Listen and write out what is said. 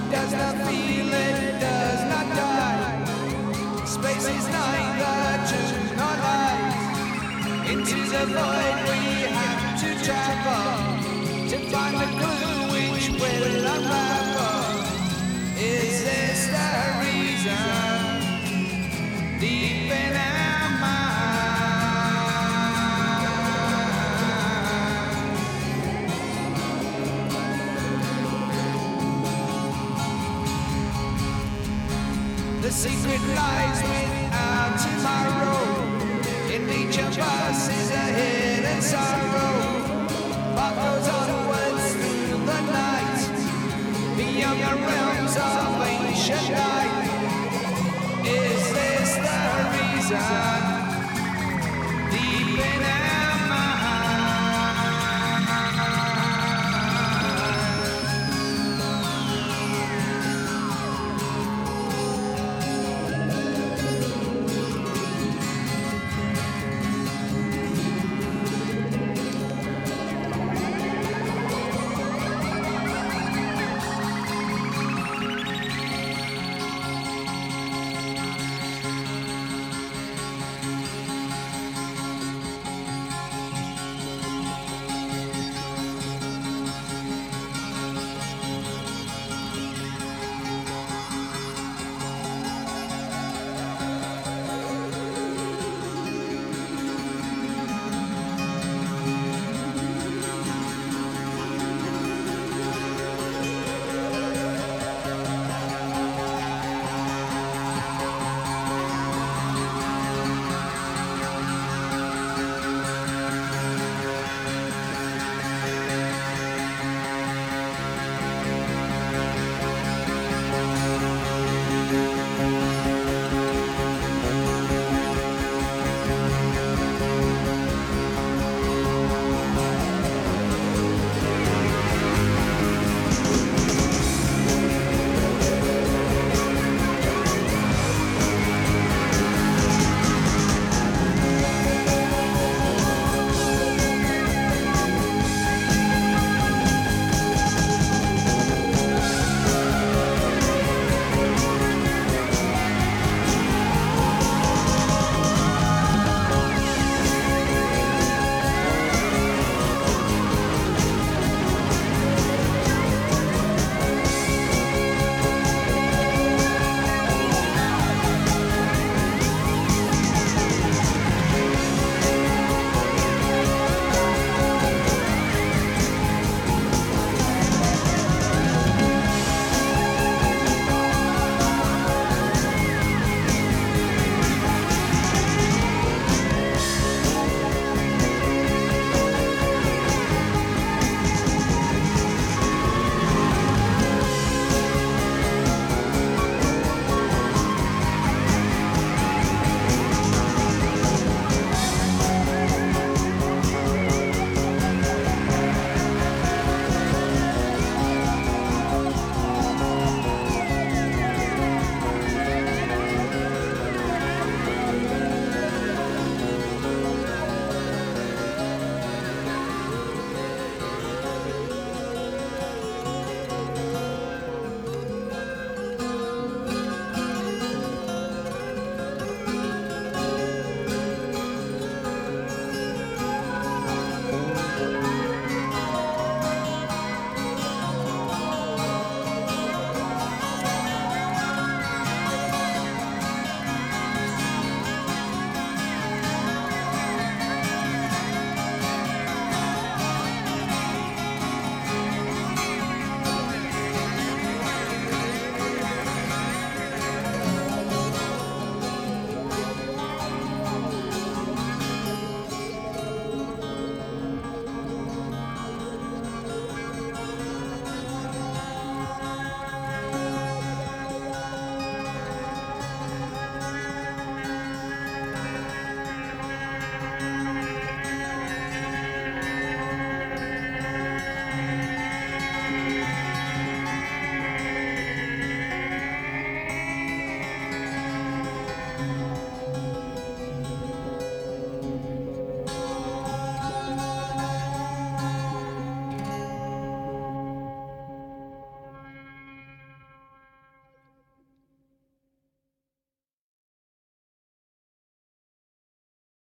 It does not feel, it does not die. Space is neither truth nor lies. Into the void we have to travel to find the clue which will unravel. Is this the reason? Deep in our minds, the secret lies with our tomorrow. In each of us is a hidden sorrow. What goes onwards through the night, beyond the realms of ancient light. Is this the reason?